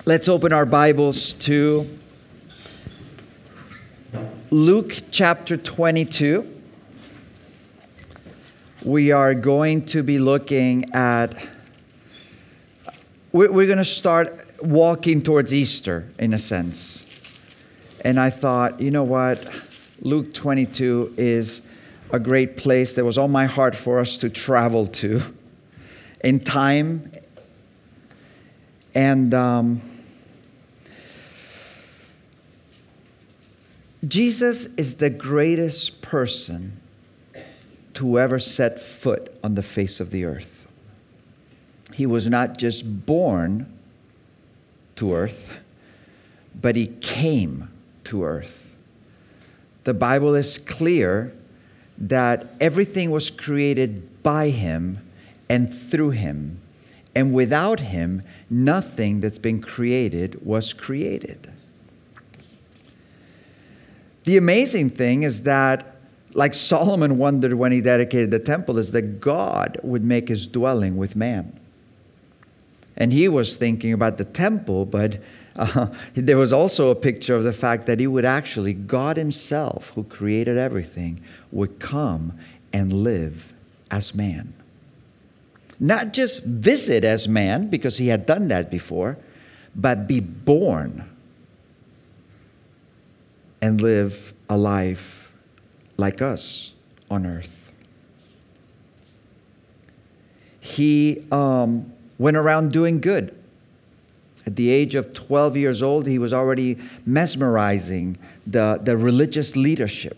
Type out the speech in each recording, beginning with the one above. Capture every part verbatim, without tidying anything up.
Let's open our Bibles to Luke chapter twenty-two. We are going to be looking at, we're, we're going to start walking towards Easter in a sense. And I thought, you know what? Luke twenty-two is a great place that was on my heart for us to travel to in time. And um, Jesus is the greatest person to ever set foot on the face of the earth. He was not just born to earth, but he came to earth. The Bible is clear that everything was created by him and through him. And without him, nothing that's been created was created. The amazing thing is that, like Solomon wondered when he dedicated the temple, is that God would make his dwelling with man. And he was thinking about the temple, but uh, there was also a picture of the fact that he would actually, God himself, who created everything, would come and live as man. Not just visit as man, because he had done that before, but be born and live a life like us on earth. He um, went around doing good. At the age of twelve years old, he was already mesmerizing the, the religious leadership.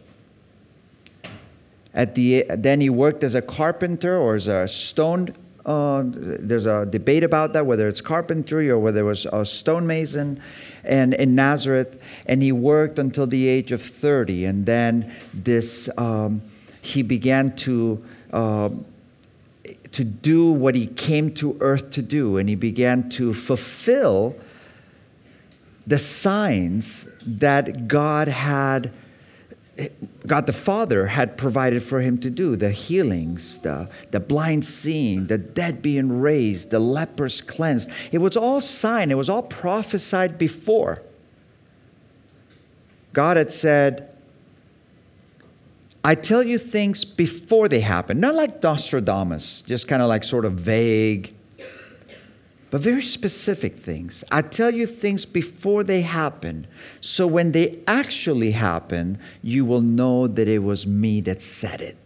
At the then he worked as a carpenter or as a stone. Uh, there's a debate about that, whether it's carpentry or whether it was a stonemason, and in Nazareth. And he worked until the age of thirty, and then this um, he began to uh, to do what he came to earth to do, and he began to fulfill the signs that God had. God the Father had provided for him to do, the healings, the, the blind seeing, the dead being raised, the lepers cleansed. It was all sign. It was all prophesied before. God had said, I tell you things before they happen. Not like Nostradamus, just kind of like sort of vague, but very specific things. I tell you things before they happen, so when they actually happen, you will know that it was me that said it.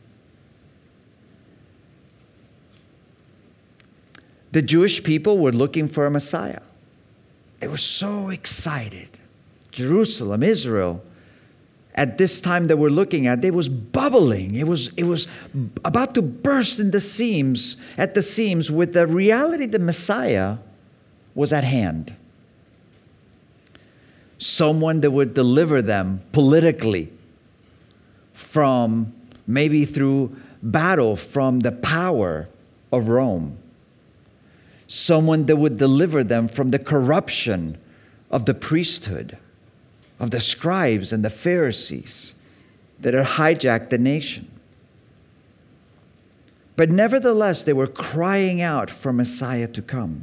The Jewish people were looking for a Messiah. They were so excited. Jerusalem, Israel, at this time that we're looking at, it was bubbling. It was, it was about to burst in the seams, at the seams, with the reality the Messiah was at hand. Someone that would deliver them politically from, maybe through battle, from the power of Rome. Someone that would deliver them from the corruption of the priesthood, of the scribes and the Pharisees that had hijacked the nation. But nevertheless, they were crying out for Messiah to come.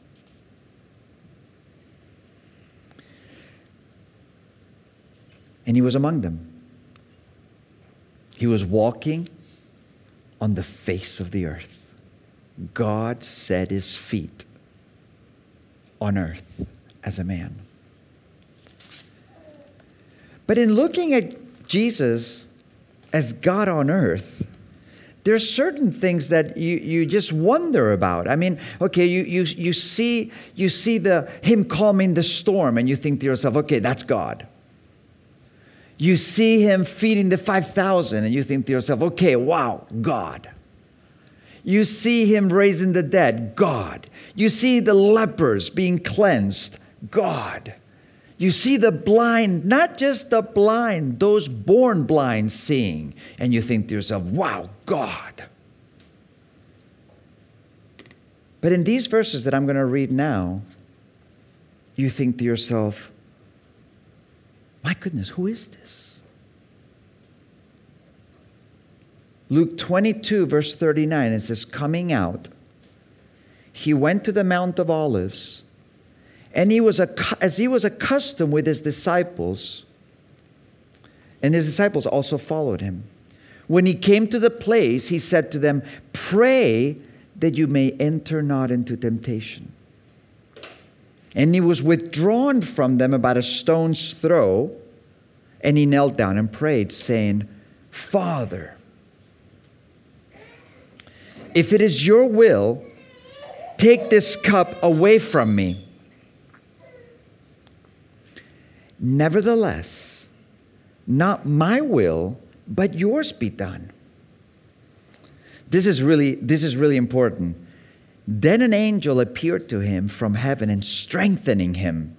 And he was among them. He was walking on the face of the earth. God set his feet on earth as a man. But in looking at Jesus as God on earth, there are certain things that you, you just wonder about. I mean, okay, you, you, you see, you see the him calming the storm, and you think to yourself, okay, that's God. You see him feeding the five thousand, and you think to yourself, okay, wow, God. You see him raising the dead, God. You see the lepers being cleansed, God. You see the blind, not just the blind, those born blind seeing. And you think to yourself, wow, God. But in these verses that I'm going to read now, you think to yourself, my goodness, who is this? Luke twenty-two, verse thirty-nine, it says, coming out, he went to the Mount of Olives, And he was as he was accustomed with his disciples, and his disciples also followed him. When he came to the place, he said to them, "Pray that you may enter not into temptation." And he was withdrawn from them about a stone's throw, and he knelt down and prayed, saying, "Father, if it is your will, take this cup away from me. Nevertheless, not my will, but yours be done." This is really, this is really important. Then an angel appeared to him from heaven and strengthening him.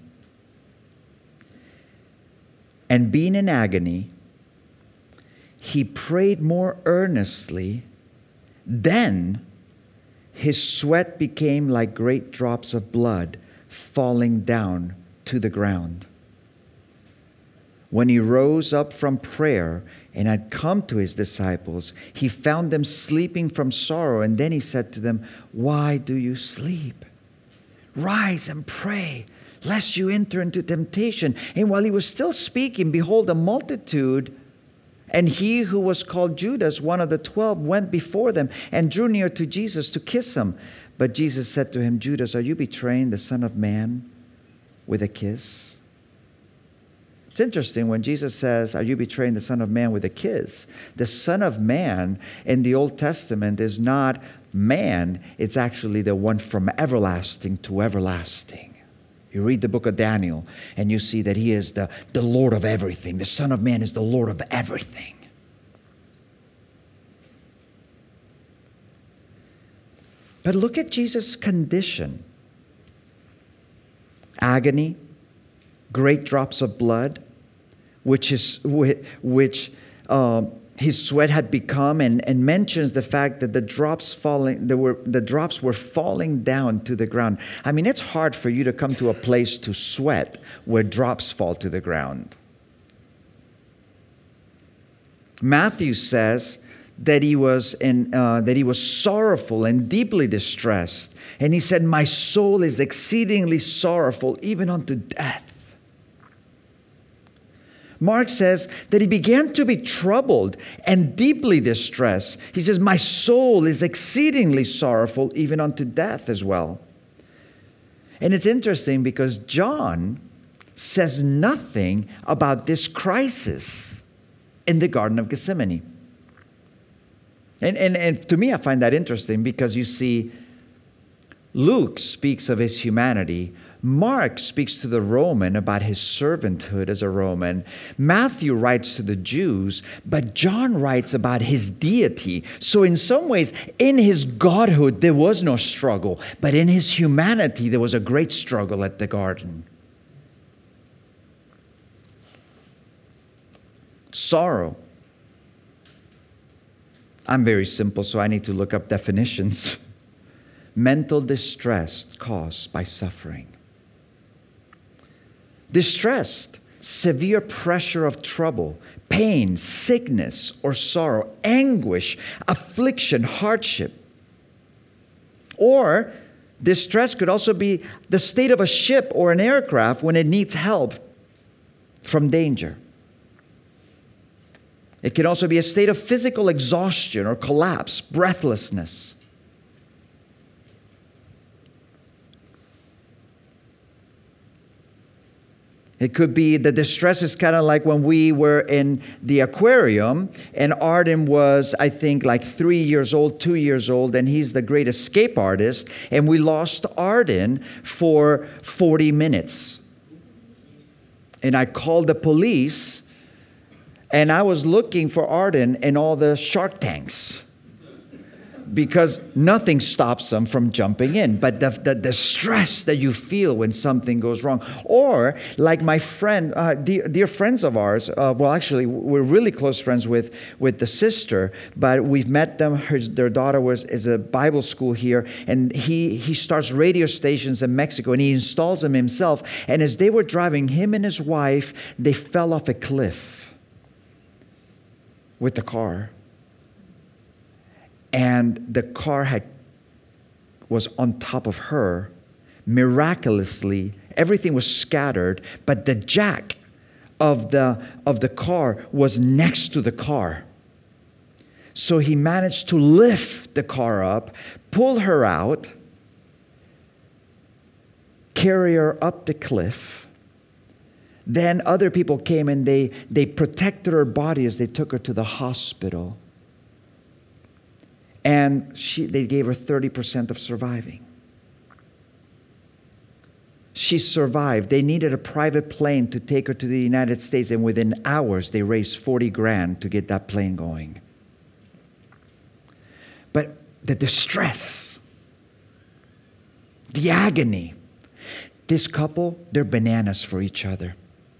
And being in agony, he prayed more earnestly. Then his sweat became like great drops of blood falling down to the ground. When he rose up from prayer and had come to his disciples, he found them sleeping from sorrow. And then he said to them, "Why do you sleep? Rise and pray, lest you enter into temptation." And while he was still speaking, behold, a multitude, and he who was called Judas, one of the twelve, went before them and drew near to Jesus to kiss him. But Jesus said to him, "Judas, are you betraying the Son of Man with a kiss?" It's interesting when Jesus says, "Are you betraying the Son of Man with a kiss?" The Son of Man in the Old Testament is not man. It's actually the one from everlasting to everlasting. You read the book of Daniel and you see that he is the, the Lord of everything. The Son of Man is the Lord of everything. But look at Jesus' condition. Agony, great drops of blood, which is which uh, his sweat had become, and, and mentions the fact that the drops falling, there were the drops were falling down to the ground. I mean, it's hard for you to come to a place to sweat where drops fall to the ground. Matthew says that he was in uh, that he was sorrowful and deeply distressed, and he said, "My soul is exceedingly sorrowful, even unto death." Mark says that he began to be troubled and deeply distressed. He says, "My soul is exceedingly sorrowful, even unto death," as well. And it's interesting because John says nothing about this crisis in the Garden of Gethsemane. And, and, and to me, I find that interesting because you see, Luke speaks of his humanity. Mark speaks to the Roman about his servanthood as a Roman. Matthew writes to the Jews, but John writes about his deity. So in some ways, in his godhood, there was no struggle. But in his humanity, there was a great struggle at the garden. Sorrow. I'm very simple, so I need to look up definitions. Mental distress caused by suffering. Distressed, severe pressure of trouble, pain, sickness, or sorrow, anguish, affliction, hardship. Or distress could also be the state of a ship or an aircraft when it needs help from danger. It can also be a state of physical exhaustion or collapse, breathlessness. It could be the distress is kind of like when we were in the aquarium and Arden was, I think, like three years old, two years old, and he's the great escape artist. And we lost Arden for forty minutes. And I called the police and I was looking for Arden in all the shark tanks. Because nothing stops them from jumping in. But the, the, the stress that you feel when something goes wrong. Or like my friend, uh, dear, dear friends of ours, uh, well, actually, we're really close friends with, with the sister. But we've met them. Her, their daughter was is a Bible school here. And he, he starts radio stations in Mexico. And he installs them himself. And as they were driving, him and his wife, they fell off a cliff with the car. And the car had was on top of her. Miraculously, Everything was scattered, but the jack of the, of the car was next to the car. So he managed to lift the car up, pull her out, carry her up the cliff. Then other people came and they, they protected her body as they took her to the hospital. And she, they gave her thirty percent of surviving. She survived. They needed a private plane to take her to the United States, and within hours they raised forty grand to get that plane going. But the distress, the agony, this couple, they're bananas for each other.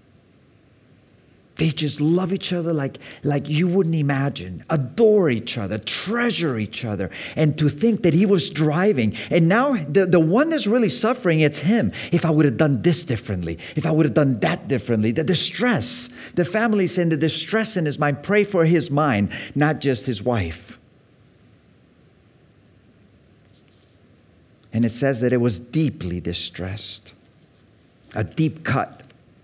They just love each other like, like you wouldn't imagine, adore each other, treasure each other. And to think that he was driving, and now the, the one that's really suffering, it's him. If I would have done this differently, if I would have done that differently, the distress, the family's in the distress in his mind, pray for his mind, not just his wife. And it says that it was deeply distressed, a deep cut.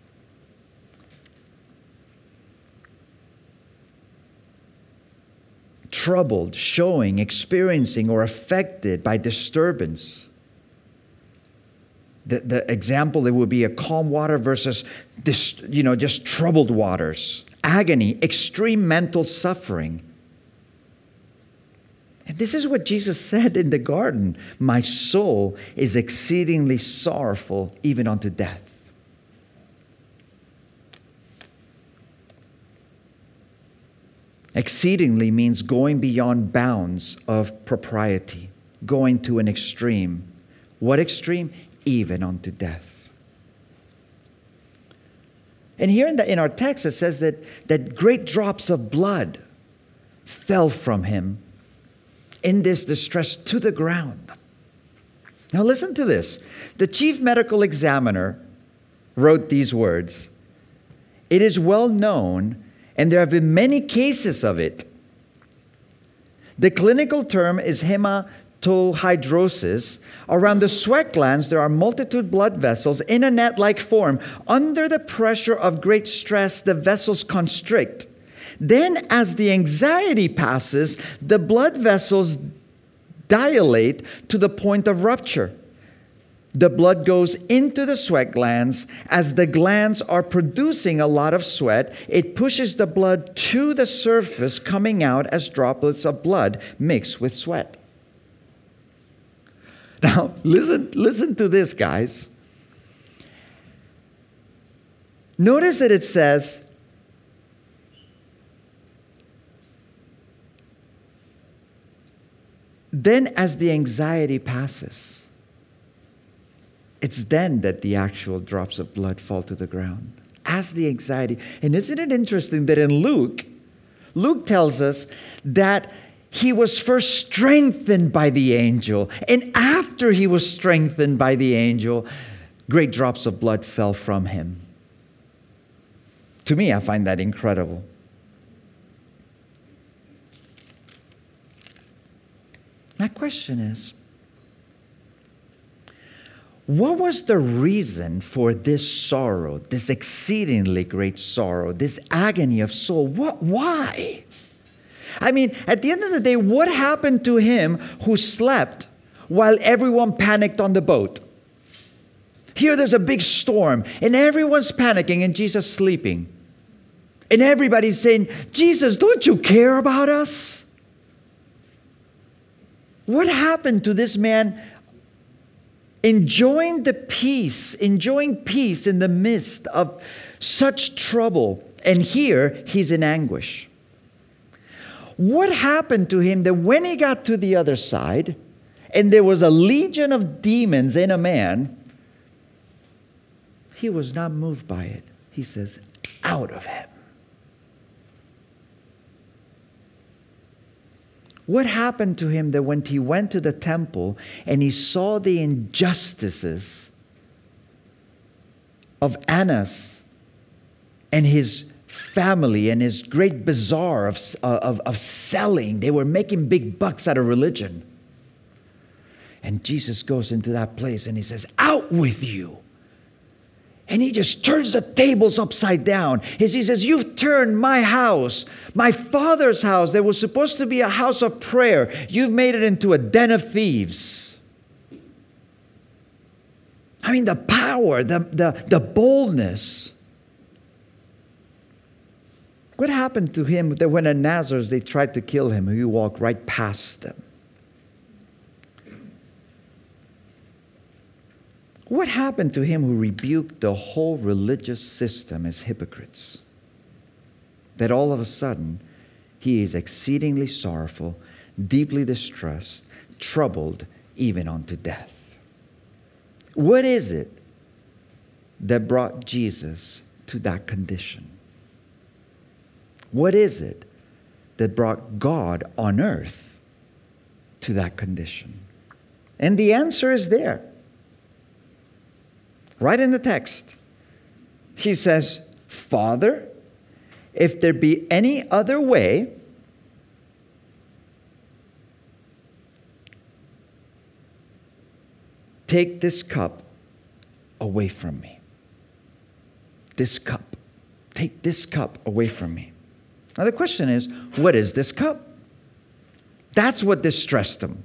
Troubled, showing, experiencing, or affected by disturbance. The, the example, it would be a calm water versus this, you know, just troubled waters. Agony, extreme mental suffering. And this is what Jesus said in the garden. My soul is exceedingly sorrowful, even unto death. Exceedingly means going beyond bounds of propriety, going to an extreme. What extreme? Even unto death. And here in, the, in our text it says that, that great drops of blood fell from him in this distress to the ground. Now listen to this. The chief medical examiner wrote these words. It is well known, and there have been many cases of it. The clinical term is hematohydrosis. Around the sweat glands, there are multitude blood vessels in a net-like form. Under the pressure of great stress, the vessels constrict. Then, as the anxiety passes, the blood vessels dilate to the point of rupture. The blood goes into the sweat glands. As the glands are producing a lot of sweat, it pushes the blood to the surface, coming out as droplets of blood mixed with sweat. Now, listen, listen to this, guys. Notice that it says, then as the anxiety passes. It's then that the actual drops of blood fall to the ground. As the anxiety. And isn't it interesting that in Luke, Luke tells us that he was first strengthened by the angel. And after he was strengthened by the angel, great drops of blood fell from him. To me, I find that incredible. My question is, what was the reason for this sorrow, this exceedingly great sorrow, this agony of soul? What? Why? I mean, at the end of the day, what happened to him who slept while everyone panicked on the boat? Here there's a big storm, and everyone's panicking, and Jesus sleeping. And everybody's saying, Jesus, don't you care about us? What happened to this man enjoying the peace, enjoying peace in the midst of such trouble? And here, he's in anguish. What happened to him that when he got to the other side, and there was a legion of demons in a man, he was not moved by it. He says, out of him. What happened to him that when he went to the temple and he saw the injustices of Annas and his family and his great bazaar of, of, of selling, they were making big bucks out of religion. And Jesus goes into that place and he says, out with you. And he just turns the tables upside down. As he says, you've turned my house, my Father's house that was supposed to be a house of prayer. You've made it into a den of thieves. I mean, the power, the, the, the boldness. What happened to him that when at Nazareth they tried to kill him, he walked right past them? What happened to him who rebuked the whole religious system as hypocrites? That all of a sudden, he is exceedingly sorrowful, deeply distressed, troubled, even unto death. What is it that brought Jesus to that condition? What is it that brought God on earth to that condition? And the answer is there. Right in the text. He says, Father, if there be any other way, take this cup away from me. This cup. Take this cup away from me. Now the question is, what is this cup? That's what distressed him.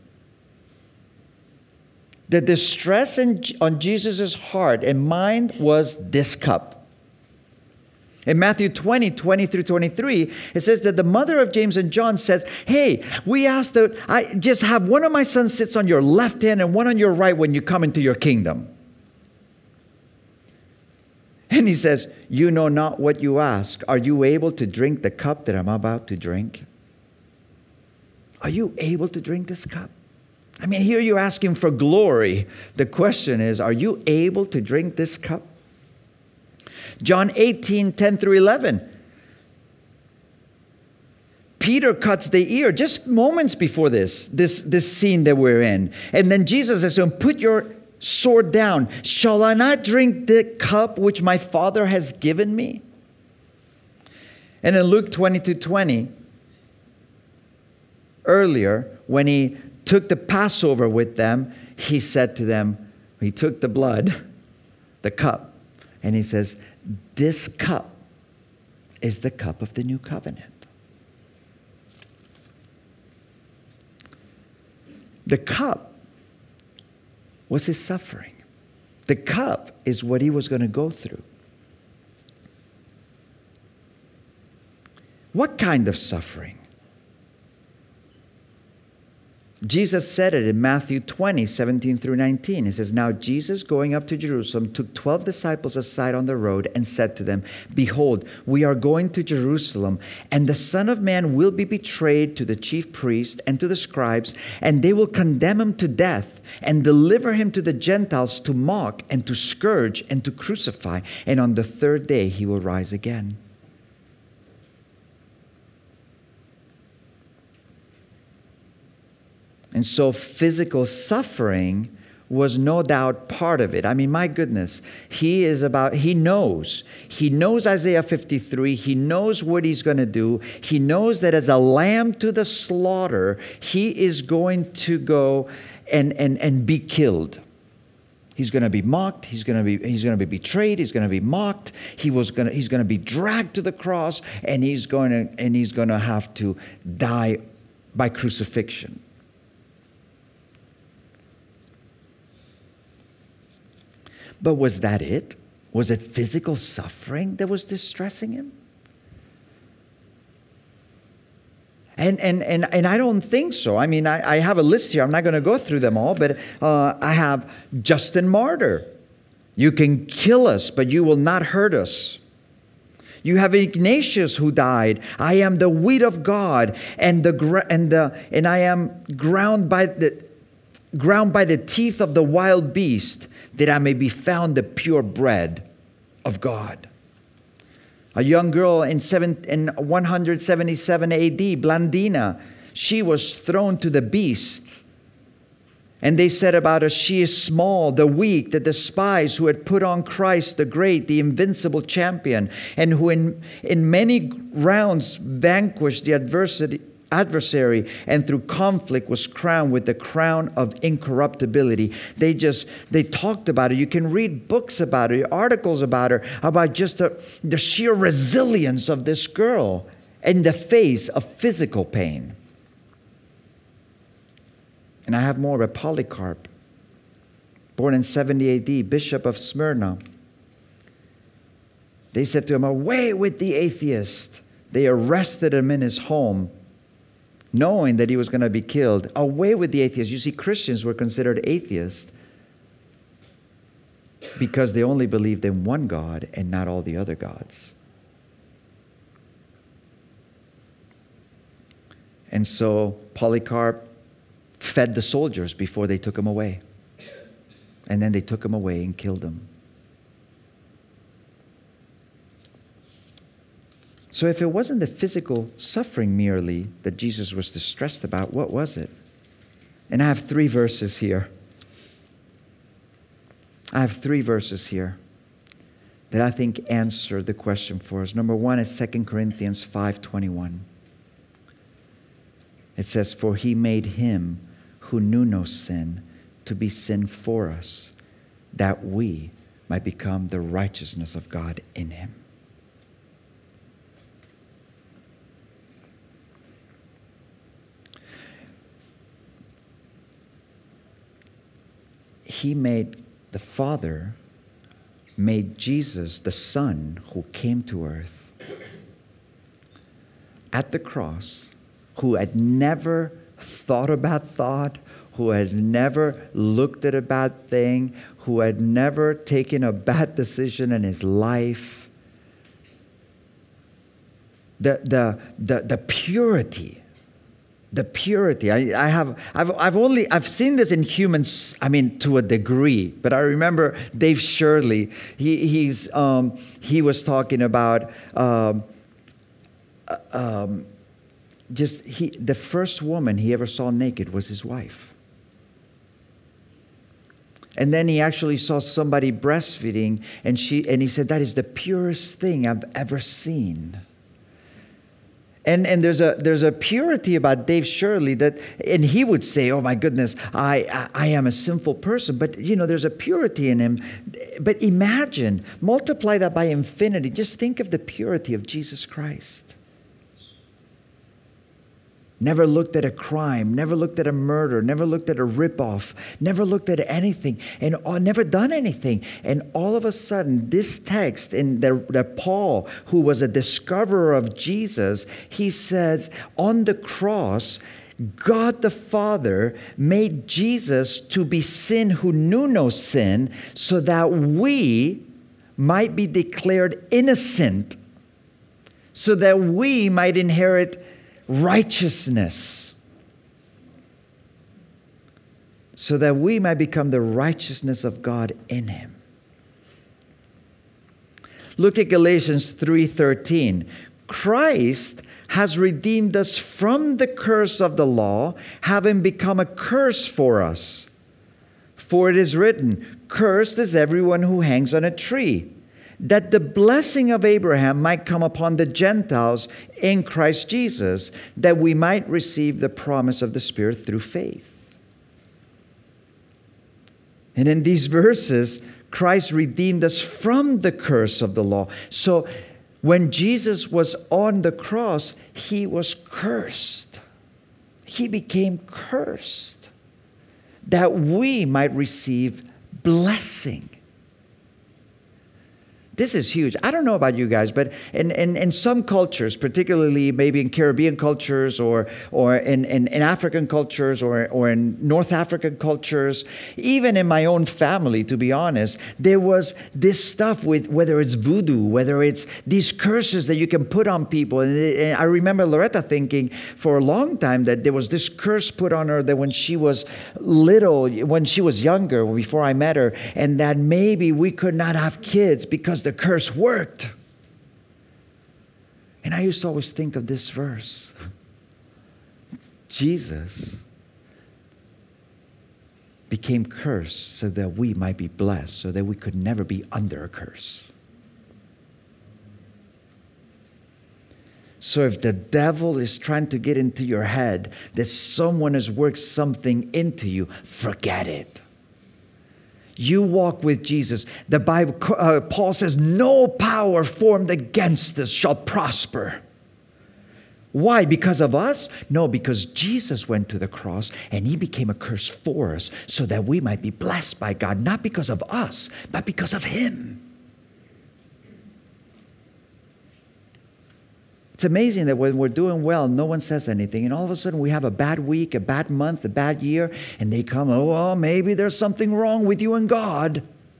The distress in, on Jesus' heart and mind was this cup. In Matthew twenty, twenty through twenty-three, it says that the mother of James and John says, hey, we asked that I just have one of my sons sits on your left hand and one on your right when you come into your kingdom. And he says, you know not what you ask. Are you able to drink the cup that I'm about to drink? Are you able to drink this cup? I mean, here you're asking for glory. The question is, are you able to drink this cup? John eighteen, ten through eleven. Peter cuts the ear just moments before this, this, this scene that we're in. And then Jesus says to him, put your sword down. Shall I not drink the cup which my Father has given me? And in Luke twenty-two twenty, earlier, when he took the Passover with them, he said to them, he took the blood, the cup, and he says, this cup is the cup of the new covenant. The cup was his suffering. The cup is what he was going to go through. What kind of suffering? Jesus said it in Matthew twenty, seventeen through nineteen. He says, now Jesus, going up to Jerusalem, took twelve disciples aside on the road and said to them, behold, we are going to Jerusalem, and the Son of Man will be betrayed to the chief priests and to the scribes, and they will condemn him to death and deliver him to the Gentiles to mock and to scourge and to crucify. And on the third day he will rise again. And so physical suffering was no doubt part of it. I mean, my goodness, he is about, he knows. He knows Isaiah fifty-three. He knows what he's going to do. He knows that as a lamb to the slaughter, he is going to go and, and, and be killed. He's going to be mocked. He's going to be, he's going to be betrayed. He's going to be mocked. He was going to, he's going to be dragged to the cross, and he's going to, and he's going to have to die by crucifixion. But was that it? Was it physical suffering that was distressing him? And and and, and I don't think so. I mean, I, I have a list here. I'm not going to go through them all, but uh, I have Justin Martyr. You can kill us, but you will not hurt us. You have Ignatius who died. I am the wheat of God, and the and the and I am ground by the ground by the teeth of the wild beast, that I may be found the pure bread of God. A young girl in, seven, in one seventy-seven A D, Blandina, she was thrown to the beasts. And they said about her, she is small, the weak, the despised, who had put on Christ the great, the invincible champion, and who in, in many rounds vanquished the adversity, adversary, and through conflict was crowned with the crown of incorruptibility. They just, they talked about it. You can read books about it, articles about her, about just the, the sheer resilience of this girl in the face of physical pain. And I have more, but Polycarp, born in seventy A D, Bishop of Smyrna. They said to him, "Away with the atheist." They arrested him in his home, knowing that he was going to be killed. Away with the atheist. You see, Christians were considered atheists because they only believed in one God and not all the other gods. And so Polycarp fed the soldiers before they took him away. And then they took him away and killed him. So if it wasn't the physical suffering merely that Jesus was distressed about, what was it? And I have three verses here. I have three verses here that I think answer the question for us. Number one is Second Corinthians five twenty-one. It says, "For he made him who knew no sin to be sin for us, that we might become the righteousness of God in him." He made, the Father made Jesus, the Son, who came to earth at the cross, who had never thought a bad thought, who had never looked at a bad thing, who had never taken a bad decision in his life. The, the, the, the purity, the purity. I, I have, I've, I've only, I've seen this in humans, I mean, to a degree, but I remember Dave Shirley, he, he's, um, he was talking about, um, um, just, he, the first woman he ever saw naked was his wife. And then he actually saw somebody breastfeeding, and she and he said, "That is the purest thing I've ever seen." And and there's a there's a purity about Dave Shirley that, and he would say, "Oh my goodness, I, I I am a sinful person," but you know, there's a purity in him. But imagine, multiply that by infinity. Just think of the purity of Jesus Christ. Never looked at a crime, never looked at a murder, never looked at a ripoff, never looked at anything, and uh, never done anything. And all of a sudden, this text in the, the Paul, who was a discoverer of Jesus, he says, on the cross, God the Father made Jesus to be sin who knew no sin, so that we might be declared innocent, so that we might inherit righteousness, so that we might become the righteousness of God in him. Look at Galatians three thirteen. Christ has redeemed us from the curse of the law, having become a curse for us. For it is written, "Cursed is everyone who hangs on a tree," that the blessing of Abraham might come upon the Gentiles in Christ Jesus, that we might receive the promise of the Spirit through faith. And in these verses, Christ redeemed us from the curse of the law. So when Jesus was on the cross, he was cursed. He became cursed, that we might receive blessing. This is huge. I don't know about you guys, but in, in, in some cultures, particularly maybe in Caribbean cultures or or in, in, in African cultures or, or in North African cultures, even in my own family, to be honest, there was this stuff with whether it's voodoo, whether it's these curses that you can put on people. And, it, and I remember Loretta thinking for a long time that there was this curse put on her that when she was little, when she was younger, before I met her, and that maybe we could not have kids because the curse worked. And I used to always think of this verse. Jesus became cursed so that we might be blessed, so that we could never be under a curse. So if the devil is trying to get into your head that someone has worked something into you, forget it. You walk with Jesus. The Bible, uh, Paul says, no power formed against us shall prosper. Why? Because of us? No, because Jesus went to the cross and he became a curse for us so that we might be blessed by God, not because of us, but because of him. It's amazing that when we're doing well, no one says anything. And all of a sudden we have a bad week, a bad month, a bad year, and they come, oh, well, maybe there's something wrong with you and God.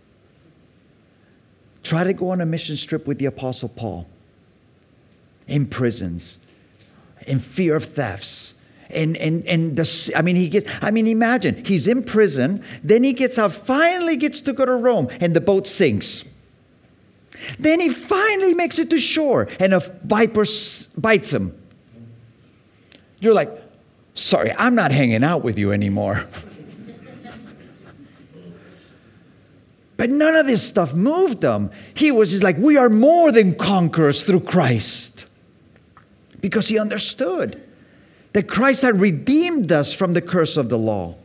Try to go on a mission trip with the Apostle Paul. In prisons. In fear of thefts. And, and, and the, I mean, he gets, I mean, imagine, he's in prison, then he gets out, finally gets to go to Rome, and the boat sinks. Then he finally makes it to shore, and a viper bites him. You're like, sorry, I'm not hanging out with you anymore. But none of this stuff moved him. He was just like, we are more than conquerors through Christ. Because he understood that Christ had redeemed us from the curse of the law.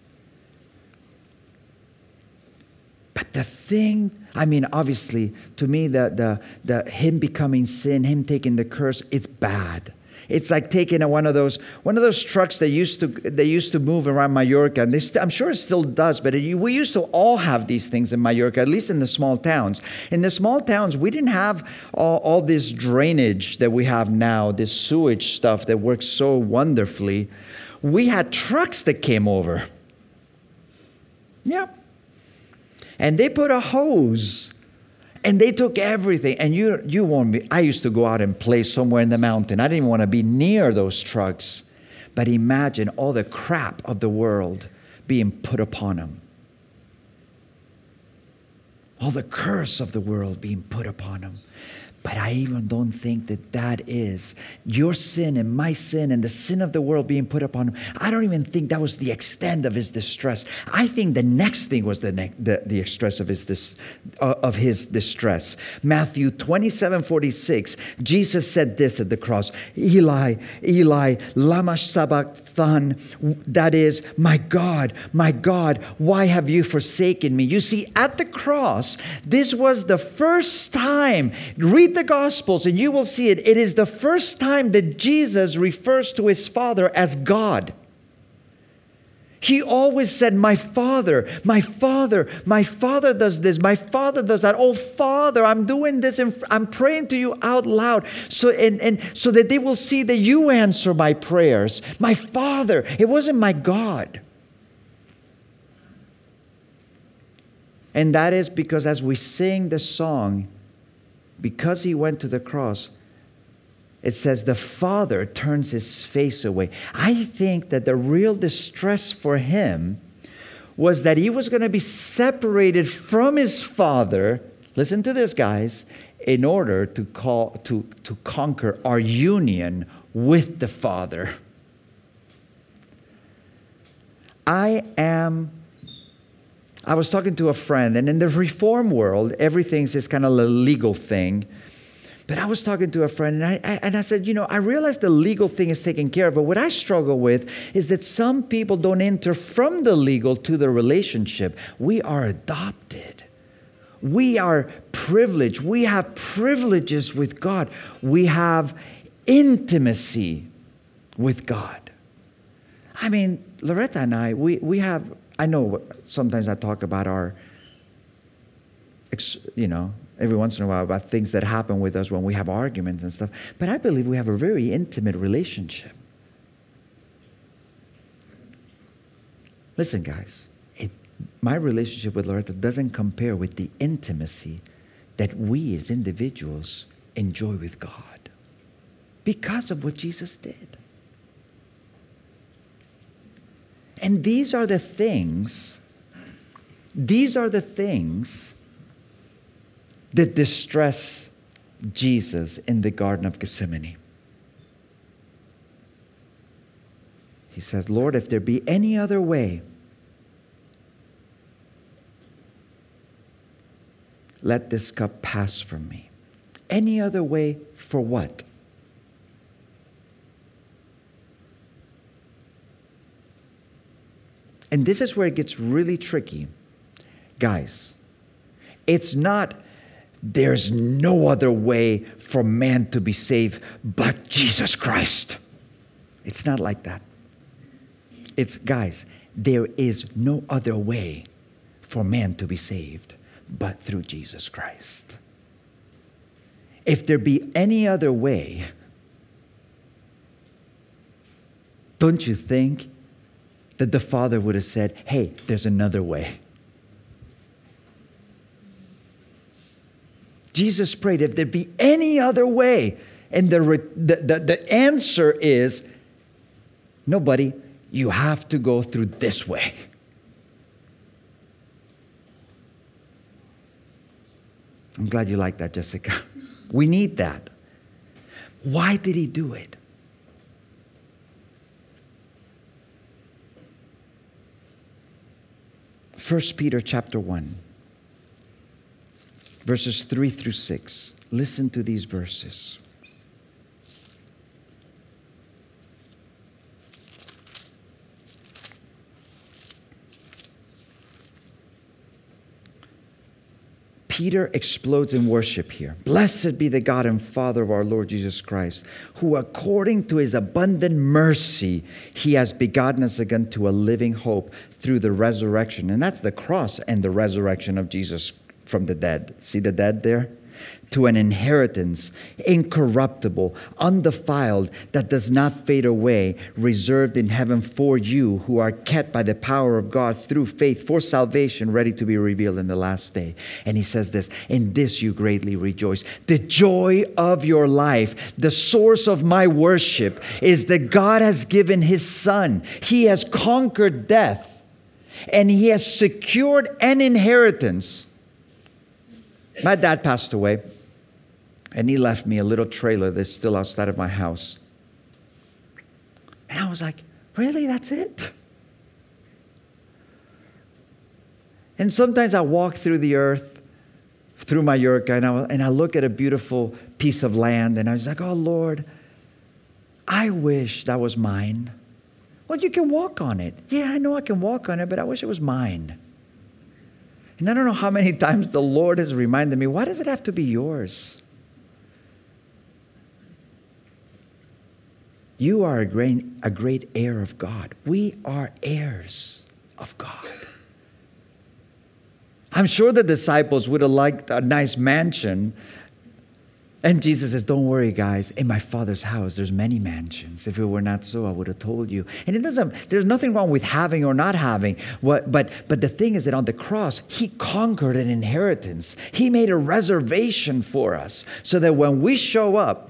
But the thing, I mean, obviously, to me, the, the, the him becoming sin, him taking the curse, it's bad. It's like taking a, one of those one of those trucks that used to they used to move around Mallorca, and they st- I'm sure it still does. But it, we used to all have these things in Mallorca, at least in the small towns. In the small towns, we didn't have all, all this drainage that we have now, this sewage stuff that works so wonderfully. We had trucks that came over. Yeah, and they put a hose. And they took everything. And you you won't be, I used to go out and play somewhere in the mountain. I didn't even want to be near those trucks. But imagine all the crap of the world being put upon them. All the curse of the world being put upon them. But I even don't think that that is your sin and my sin and the sin of the world being put upon him. I don't even think that was the extent of his distress. I think the next thing was the ne- the, the express of his dis- uh, of his distress. Matthew twenty-seven forty-six. Jesus said this at the cross: Eli, Eli, lama sabachthani. That is, my God, my God, why have you forsaken me? You see, at the cross, this was the first time. Read the Gospels and you will see it. It is the first time that Jesus refers to his Father as God. He always said, my Father, my Father, my Father does this, my Father does that. Oh, Father, I'm doing this and I'm praying to you out loud so, and, and so that they will see that you answer my prayers. My Father, it wasn't my God. And that is because as we sing the song, because he went to the cross, it says the Father turns his face away. I think that the real distress for him was that he was going to be separated from his Father. Listen to this, guys. In order to call to, to conquer our union with the Father. I am I was talking to a friend, and in the reform world, everything's this kind of a legal thing. But I was talking to a friend, and I, I, and I said, you know, I realize the legal thing is taken care of, but what I struggle with is that some people don't enter from the legal to the relationship. We are adopted. We are privileged. We have privileges with God. We have intimacy with God. I mean, Loretta and I, we, we have... I know sometimes I talk about our, you know, every once in a while about things that happen with us when we have arguments and stuff. But I believe we have a very intimate relationship. Listen, guys, it, my relationship with Loretta doesn't compare with the intimacy that we as individuals enjoy with God because of what Jesus did. And these are the things, these are the things that distress Jesus in the Garden of Gethsemane. He says, Lord, if there be any other way, let this cup pass from me. Any other way for what? And this is where it gets really tricky. Guys, it's not there's no other way for man to be saved but Jesus Christ. It's not like that. It's, guys, there is no other way for man to be saved but through Jesus Christ. If there be any other way, don't you think that the Father would have said, hey, there's another way? Jesus prayed, if there be any other way, and the, the, the, the answer is, no, buddy, you have to go through this way. I'm glad you like that, Jessica. We need that. Why did he do it? First Peter chapter one, verses three through six. Listen to these verses. Peter explodes in worship here. Blessed be the God and Father of our Lord Jesus Christ, who according to his abundant mercy, he has begotten us again to a living hope through the resurrection. And that's the cross and the resurrection of Jesus from the dead. See the dead there? To an inheritance, incorruptible, undefiled, that does not fade away, reserved in heaven for you, who are kept by the power of God through faith for salvation, ready to be revealed in the last day. And he says this, in this you greatly rejoice. The joy of your life, the source of my worship, is that God has given his Son. He has conquered death, and he has secured an inheritance. My dad passed away, and he left me a little trailer that's still outside of my house. And I was like, really? That's it? And sometimes I walk through the earth, through Mallorca, and I, and I look at a beautiful piece of land, and I was like, oh, Lord, I wish that was mine. Well, you can walk on it. Yeah, I know I can walk on it, but I wish it was mine. And I don't know how many times the Lord has reminded me, why does it have to be yours? You are a great, a great heir of God. We are heirs of God. I'm sure the disciples would have liked a nice mansion. And Jesus says, don't worry, guys. In my Father's house, there's many mansions. If it were not so, I would have told you. And it doesn't, there's nothing wrong with having or not having. What, but, but the thing is that on the cross, he conquered an inheritance. He made a reservation for us so that when we show up,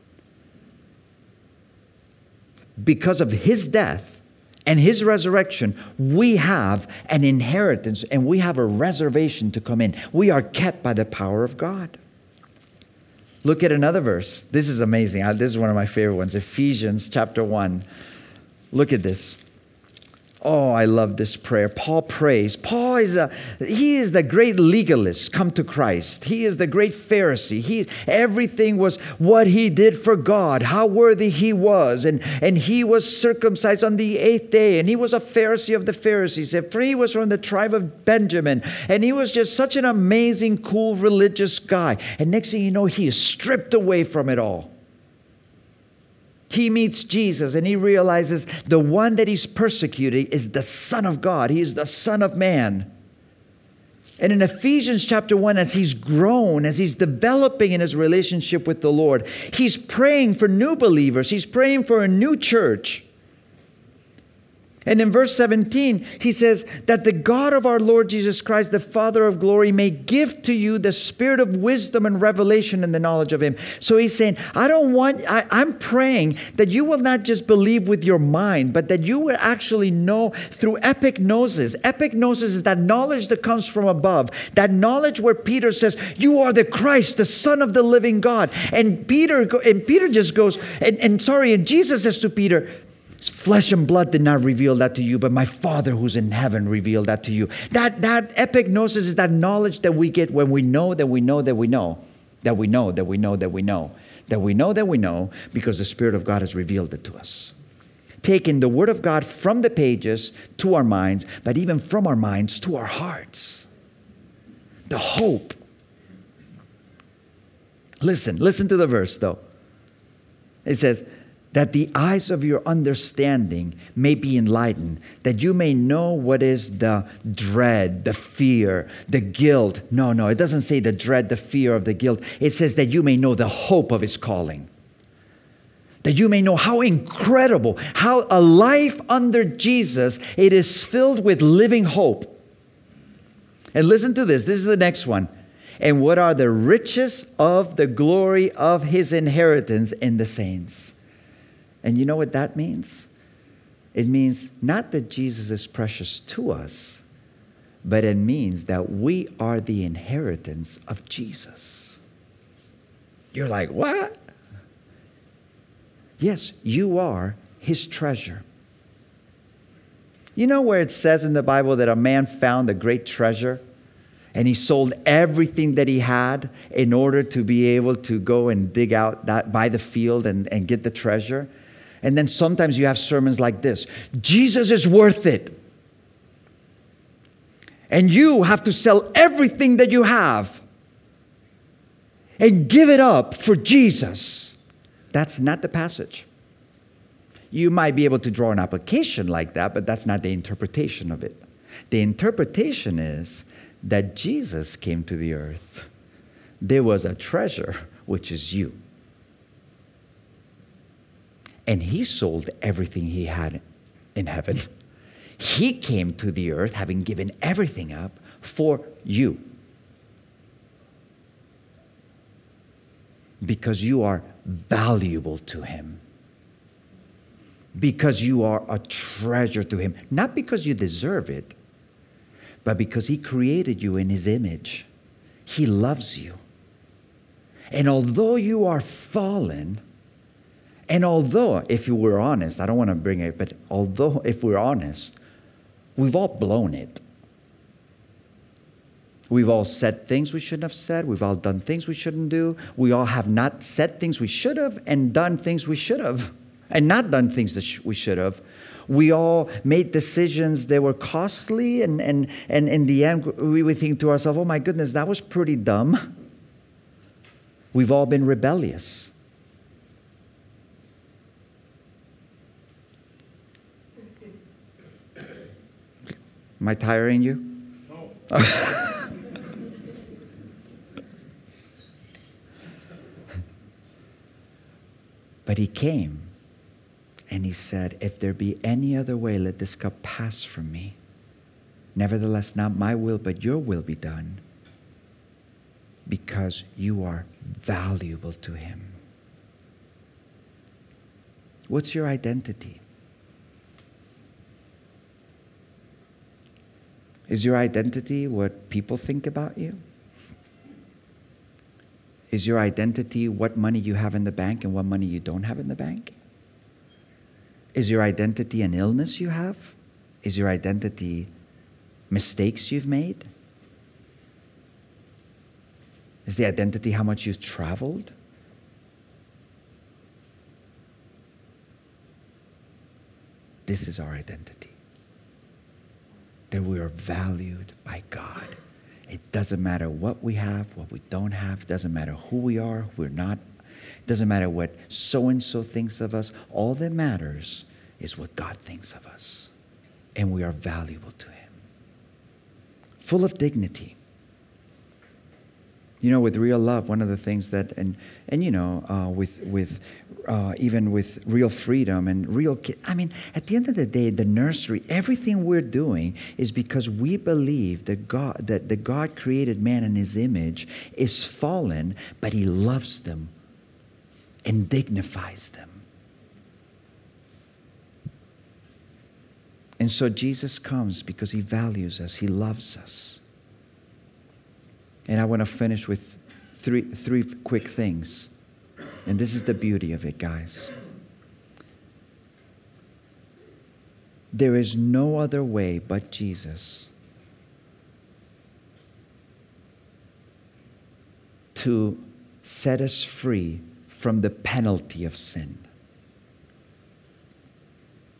because of his death and his resurrection, we have an inheritance and we have a reservation to come in. We are kept by the power of God. Look at another verse. This is amazing. This is one of my favorite ones. Ephesians chapter one. Look at this. Oh, I love this prayer. Paul prays. Paul is a, he is the great legalist come to Christ. He is the great Pharisee. He, everything was what he did for God, how worthy he was. And, and he was circumcised on the eighth day. And he was a Pharisee of the Pharisees. And he was from the tribe of Benjamin. And he was just such an amazing, cool, religious guy. And next thing you know, he is stripped away from it all. He meets Jesus and he realizes the one that he's persecuting is the Son of God. He is the Son of Man. And in Ephesians chapter one, as he's grown, as he's developing in his relationship with the Lord, he's praying for new believers. He's praying for a new church. And in verse seventeen, he says that the God of our Lord Jesus Christ, the Father of glory, may give to you the spirit of wisdom and revelation in the knowledge of him. So he's saying, I don't want, I, I'm praying that you will not just believe with your mind, but that you will actually know through epignosis. Epignosis is that knowledge that comes from above. That knowledge where Peter says, you are the Christ, the Son of the living God. And Peter, and Peter just goes, and, and sorry, and Jesus says to Peter, flesh and blood did not reveal that to you, but my Father who's in heaven revealed that to you. That that epignosis is that knowledge that we get when we know that we know that we know, that we know that we know that we know, that we know that we know because the Spirit of God has revealed it to us. taking the Word of God from the pages to our minds, but even from our minds to our hearts. The hope. Listen, listen to the verse though. It says, that the eyes of your understanding may be enlightened, that you may know what is the dread, the fear, the guilt. No, no, it doesn't say the dread, the fear of the guilt. It says that you may know the hope of His calling. That you may know how incredible, how a life under Jesus, it is filled with living hope. And listen to this. This is the next one. And what are the riches of the glory of His inheritance in the saints? And you know what that means? It means not that Jesus is precious to us, but it means that we are the inheritance of Jesus. You're like, what? Yes, you are His treasure. You know where it says in the Bible that a man found a great treasure and he sold everything that he had in order to be able to go and dig out that by the field and, and get the treasure? And then sometimes you have sermons like this. Jesus is worth it. And you have to sell everything that you have and give it up for Jesus. That's not the passage. You might be able to draw an application like that, but that's not the interpretation of it. The interpretation is that Jesus came to the earth. There was a treasure, which is you. And He sold everything He had in heaven. He came to the earth having given everything up for you. Because you are valuable to Him. Because you are a treasure to Him. Not because you deserve it, but because He created you in His image. He loves you. And although you are fallen, and although, if you were honest, I don't want to bring it, but although, if we're honest, we've all blown it. We've all said things we shouldn't have said. We've all done things we shouldn't do. We all have not said things we should have and done things we should have and not done things that sh- we should have. We all made decisions that were costly, and, and, and in the end, we would think to ourselves, oh my goodness, that was pretty dumb. We've all been rebellious. Am I tiring you? No. But He came and He said, if there be any other way, let this cup pass from me. Nevertheless, not my will, but your will be done. Because you are valuable to Him. What's your identity? Is your identity what people think about you? Is your identity what money you have in the bank and what money you don't have in the bank? Is your identity an illness you have? Is your identity mistakes you've made? Is the identity how much you've traveled? This is our identity. That we are valued by God. It doesn't matter what we have, what we don't have. It doesn't matter who we are, who we're not. It doesn't matter what so-and-so thinks of us. All that matters is what God thinks of us. And we are valuable to Him. Full of dignity. You know, with real love, one of the things that, and and you know, uh, with with uh, even with real freedom and real, ki- I mean, at the end of the day, the nursery, everything we're doing is because we believe that God, that the God created man in His image is fallen, but He loves them and dignifies them. And so Jesus comes because He values us, He loves us. And I want to finish with three, three quick things. And this is the beauty of it, guys. There is no other way but Jesus to set us free from the penalty of sin.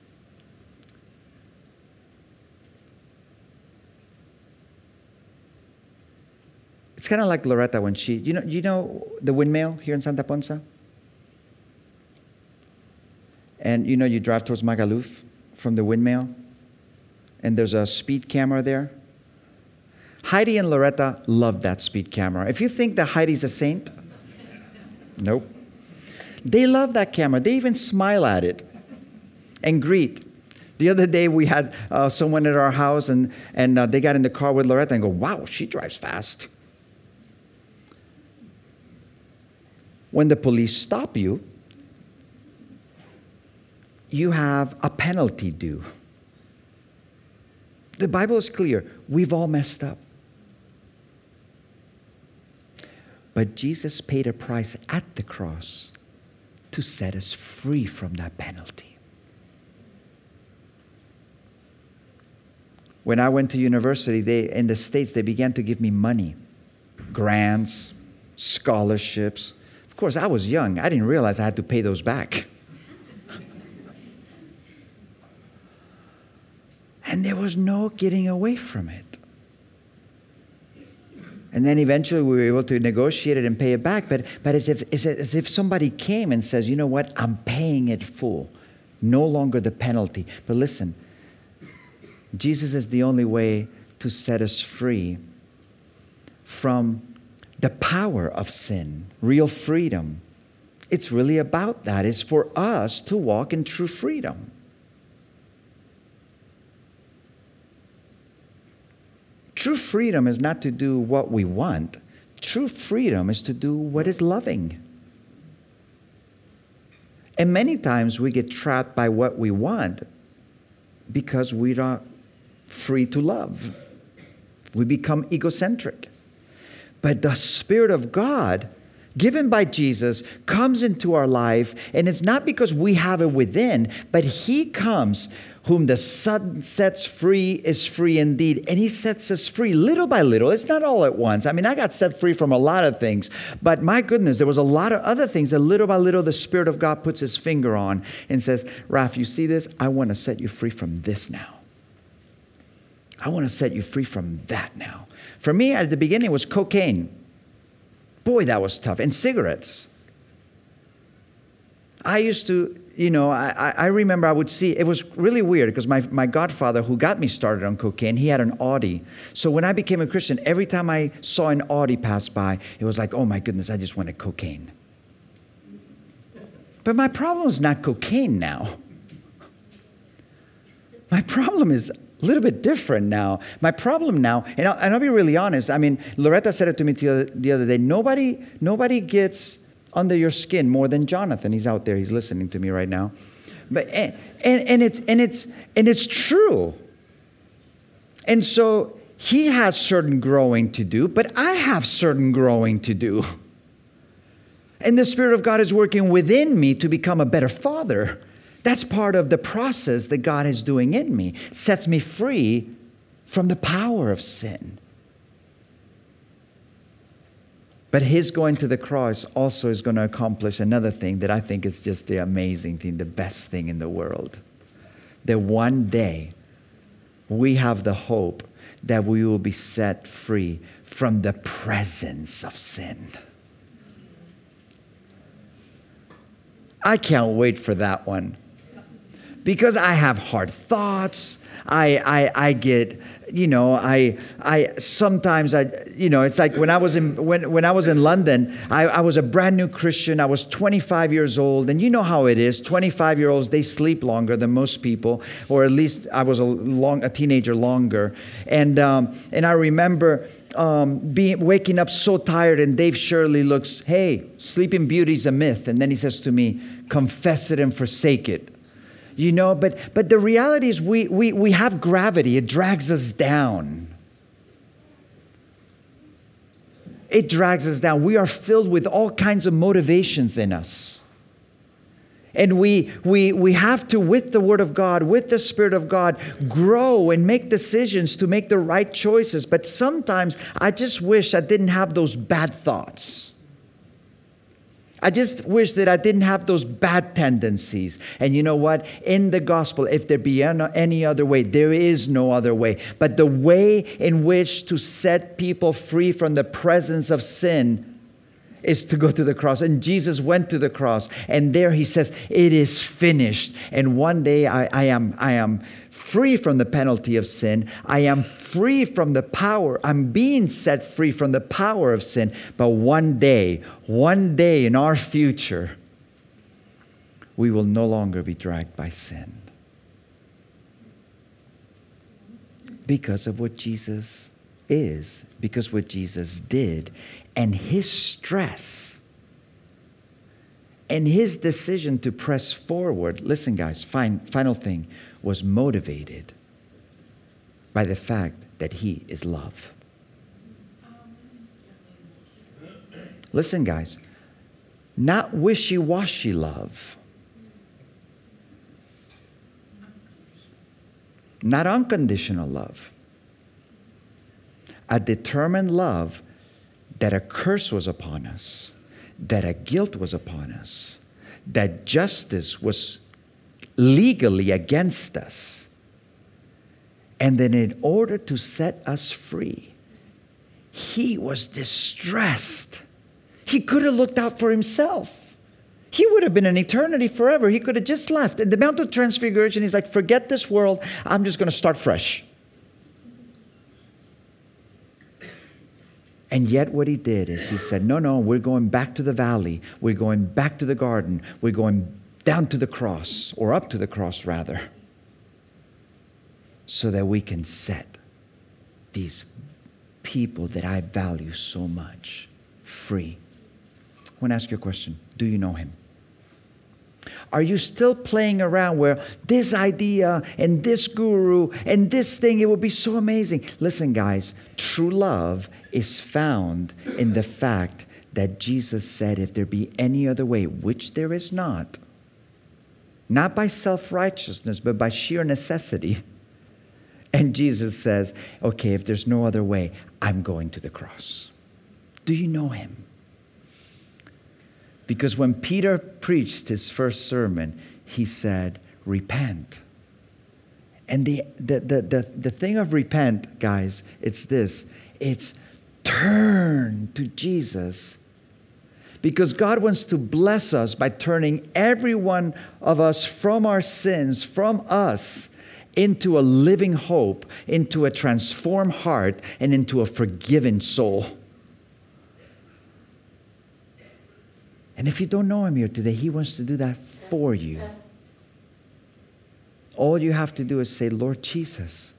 kind of like Loretta when she, you know, you know the windmill here in Santa Ponsa? And you know, you drive towards Magaluf from the windmill, and there's a speed camera there. Heidi and Loretta love that speed camera. If you think that Heidi's a saint, nope. They love that camera. They even smile at it and greet. The other day we had uh, someone at our house, and, and uh, they got in the car with Loretta and go, wow, she drives fast. When the police stop you, you have a penalty due. The Bible is clear. We've all messed up. But Jesus paid a price at the cross to set us free from that penalty. When I went to university, they, in the States, they began to give me money, grants, scholarships. Of course, I was young. I didn't realize I had to pay those back. And there was no getting away from it. And then eventually we were able to negotiate it and pay it back. But, but as if, as if somebody came and says, you know what, I'm paying it full. No longer the penalty. But listen, Jesus is the only way to set us free from the power of sin, real freedom. It's really about that. It's for us to walk in true freedom. True freedom is not to do what we want. True freedom is to do what is loving. And many times we get trapped by what we want because we're not free to love. We become egocentric. But the Spirit of God, given by Jesus, comes into our life, and it's not because we have it within, but He comes. Whom the Son sets free is free indeed. And He sets us free little by little. It's not all at once. I mean, I got set free from a lot of things. But my goodness, there was a lot of other things that little by little the Spirit of God puts His finger on and says, Raph, you see this? I want to set you free from this now. I want to set you free from that now. For me, at the beginning, it was cocaine. Boy, that was tough. And cigarettes. I used to... You know, I, I remember I would see, it was really weird because my, my godfather who got me started on cocaine, he had an Audi. So when I became a Christian, every time I saw an Audi pass by, it was like, oh my goodness, I just wanted cocaine. But my problem is not cocaine now. My problem is a little bit different now. My problem now, and I'll, and I'll be really honest, I mean, Loretta said it to me the other, the other day, nobody, nobody gets under your skin more than Jonathan. He's out there. He's listening to me right now. But and and, and it's and it's and it's true. And so he has certain growing to do, but I have certain growing to do. And the Spirit of God is working within me to become a better father. That's part of the process that God is doing in me. Sets me free from the power of sin. But His going to the cross also is going to accomplish another thing that I think is just the amazing thing, the best thing in the world. That one day we have the hope that we will be set free from the presence of sin. I can't wait for that one. Because I have hard thoughts. I, I, I get... You know, I, I sometimes I, you know, it's like when I was in when when I was in London, I, I was a brand new Christian. I was twenty-five years old, and you know how it is. twenty-five year olds, they sleep longer than most people, or at least I was a long a teenager longer. And um, and I remember um, being waking up so tired, and Dave Shirley looks, hey, Sleeping Beauty's a myth, and then he says to me, confess it and forsake it. You know, but but the reality is we, we, we have gravity. It drags us down. It drags us down. We are filled with all kinds of motivations in us. And we, we, we have to, with the Word of God, with the Spirit of God, grow and make decisions to make the right choices. But sometimes I just wish I didn't have those bad thoughts. I just wish that I didn't have those bad tendencies. And you know what? In the gospel, if there be any other way, there is no other way. But the way in which to set people free from the presence of sin is to go to the cross. And Jesus went to the cross. And there he says, it is finished. And one day I, I am, I am free from the penalty of sin. I am free from the power. I'm being set free from the power of sin. But one day, one day in our future, we will no longer be dragged by sin. Because of what Jesus is, because what Jesus did, and his stress, and his decision to press forward. Listen, guys, fine, final thing, was motivated by the fact that he is love. Listen, guys, not wishy-washy love, not unconditional love, a determined love that a curse was upon us, that a guilt was upon us, that justice was legally against us. And then in order to set us free, he was distressed. He could have looked out for himself. He would have been in eternity forever. He could have just left. At the Mount of Transfiguration, he's like, forget this world. I'm just going to start fresh. And yet what he did is he said, no, no, we're going back to the valley. We're going back to the garden. We're going down to the cross, or up to the cross rather, so that we can set these people that I value so much free. I want to ask you a question. Do you know him? Are you still playing around where this idea and this guru and this thing, it would be so amazing? Listen, guys, true love is found in the fact that Jesus said, if there be any other way, which there is not, not by self-righteousness, but by sheer necessity. And Jesus says, okay, if there's no other way, I'm going to the cross. Do you know him? Because when Peter preached his first sermon, he said, repent. And the, the, the, the, the thing of repent, guys, it's this. It's turn to Jesus. Because God wants to bless us by turning every one of us from our sins, from us, into a living hope, into a transformed heart, and into a forgiven soul. And if you don't know him here today, he wants to do that for you. All you have to do is say, Lord Jesus,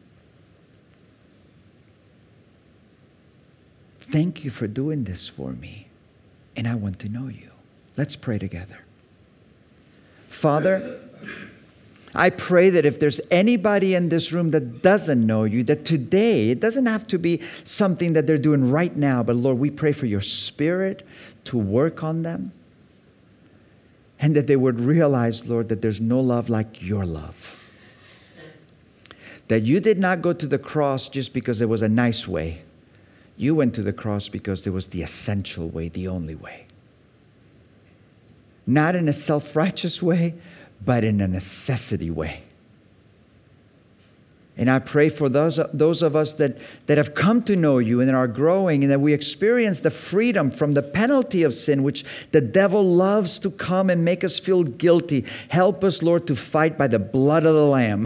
thank you for doing this for me. And I want to know you. Let's pray together. Father, I pray that if there's anybody in this room that doesn't know you, that today, it doesn't have to be something that they're doing right now, but Lord, we pray for your Spirit to work on them. And that they would realize, Lord, that there's no love like your love. That you did not go to the cross just because it was a nice way. You went to the cross because there was the essential way, the only way. Not in a self-righteous way, but in a necessity way. And I pray for those, those of us that, that have come to know you and are growing, and that we experience the freedom from the penalty of sin, which the devil loves to come and make us feel guilty. Help us, Lord, to fight by the blood of the Lamb.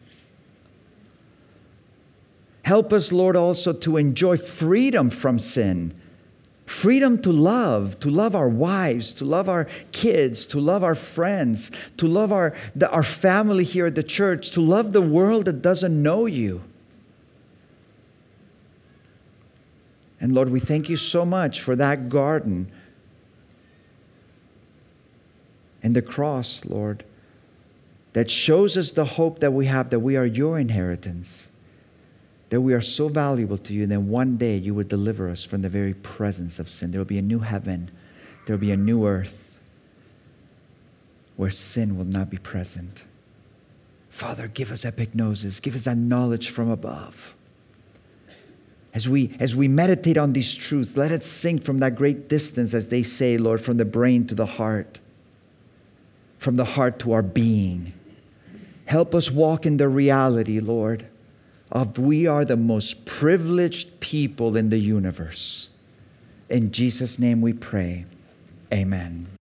Help us, Lord, also to enjoy freedom from sin. Freedom to love, to love our wives, to love our kids, to love our friends, to love our, the, our family here at the church, to love the world that doesn't know you. And Lord, we thank you so much for that garden and the cross, Lord, that shows us the hope that we have, that we are your inheritance. That we are so valuable to you, and then one day you will deliver us from the very presence of sin. There will be a new heaven. There will be a new earth where sin will not be present. Father, give us epignosis. Give us that knowledge from above. As we, as we meditate on these truths, let it sink from that great distance, as they say, Lord, from the brain to the heart, from the heart to our being. Help us walk in the reality, Lord, of we are the most privileged people in the universe. In Jesus' name we pray. Amen.